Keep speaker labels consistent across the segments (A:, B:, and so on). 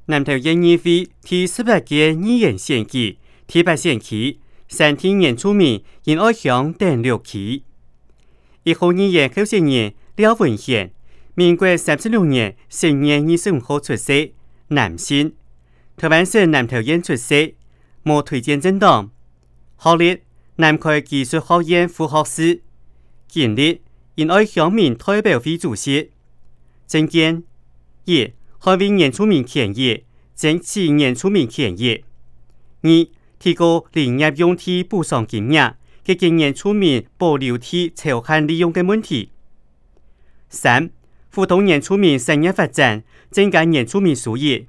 A: 南投县议会第18届议员选举第8选区3天原住民因爱乡等6期。1号议员候选人廖文贤，民国36年10月25号出生，男性，台湾省南投县出生，无推荐政党。学历南开技术学院副学士，经历因爱乡民代表会主席。政见1捍衛原住民權益，爭取原住民權益；2提高林業用地補償金額，解決原住民保留地超限利用嘅問題；3輔導原住民產業發展，增加原住民收益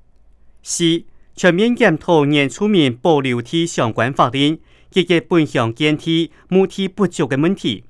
A: ；4全面檢討原住民保留地相關法令，解決本鄉建地母地不足嘅問題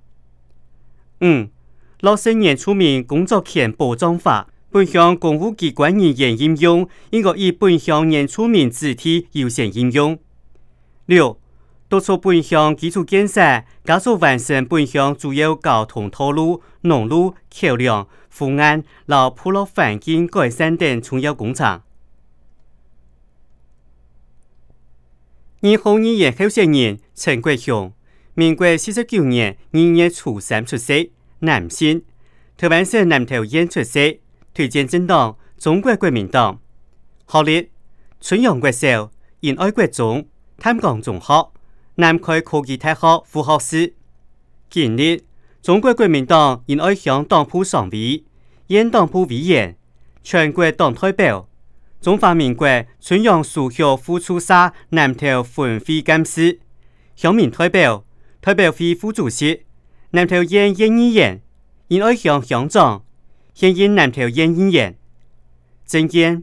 A: ；5落實原住民工作權保障法。本鄉公務機關人員應用應該以本鄉原住民子弟優先應用。6督促本鄉基礎建設，加速完成本鄉主要交通道路、農路、橋梁、湖岸、和部落環境改善等重要工程。2號議員候選人陳國雄，民國49年2月初3出生，男性，台灣省南投縣出生。推薦政黨中國國民黨。學歷春陽國小、仁愛國中、淡江中學、南開科技大學副學士。經歷中國國民黨仁愛鄉黨部常委、縣黨部委員、全國黨代表、中華民國春陽數學輔助社南投分會幹事、鄉民代表、代表會副主席、南投縣縣議員、仁愛鄉鄉長。現任南投縣議員。政見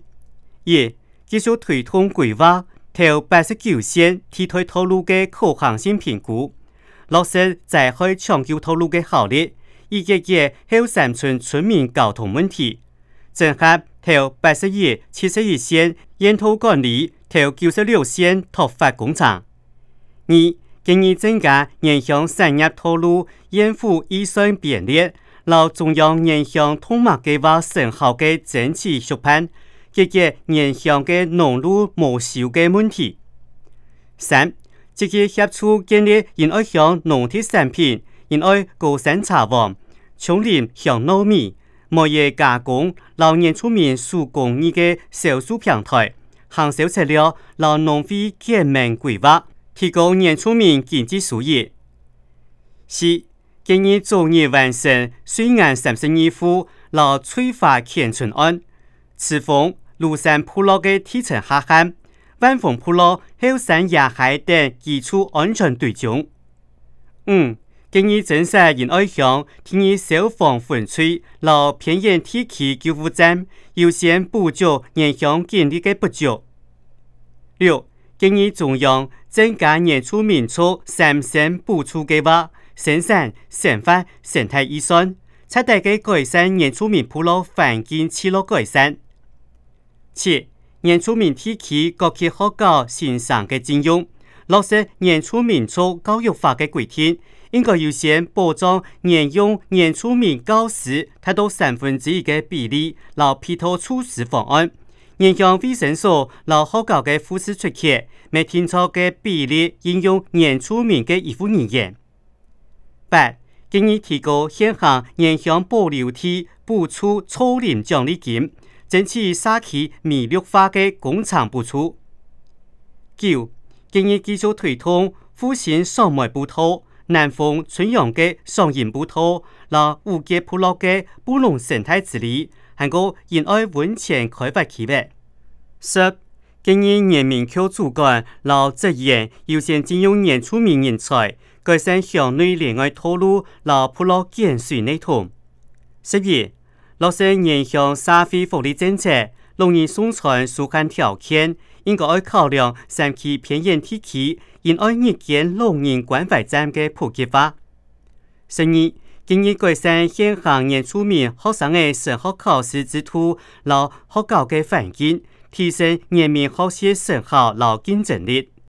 A: 1繼續推動規劃投89線替代道路嘅可行性評估，落實在開長久道路嘅效率，以解決後山村村民交通問題。整合投81、71線沿途管理，投96線突發工程。2建議增加沿鄉產業道路沿府預算編列。老中央沿鄉通脈計劃成效嘅整體續判，解決沿鄉嘅農路無收嘅問題。3積極協助建立仁愛鄉農特產品、仁愛高山茶王、松林香糯米、牧業加工、老原住民手工藝嘅銷售平台、行銷策略、老農會減免規劃，提高原住民經濟收益。4建議早日完成水岸32戶和翠華kend村案，赤峰、鹿山部落嘅地層下陷，萬豐部落後山野海等基礎安全對象。5建議增設仁愛鄉第2消防分區和偏遠地區救護站，優先補助原鄉建立嘅不足。6建議中央增加原住民族3省補助計劃。生產、生發、生態預算，徹底嘅改善原住民部落環境持續改善。7原住民地區各級學校新生嘅應用，落實原住民族教育法嘅規定，應該優先保障沿用原住民教師達到1/3嘅比例，和配套措施方案。沿鄉衛生所和學校嘅護士出勤，未清楚嘅比例應用原住民嘅醫護人員。8建議提高現行沿鄉保留地補助初林獎勵金，爭取社區美綠化嘅工程補助。9建議繼續推動復興雙梅步道、南豐春陽嘅雙人步道，和五結部落嘅布農生態治理，還有仁愛溫泉開發計劃。10建議人民靠主管和職員優先進用原住民人才，改善鄉內戀愛道路和部落建水系統。11落實原鄉社會福利政策，農業生產疏限條件，應該考量山區偏遠地區，仁愛日間老人關懷站嘅普及化。12建議改善現行原住民學生嘅升學考試制度，和學校嘅環境，提升人民學習成效和競爭力。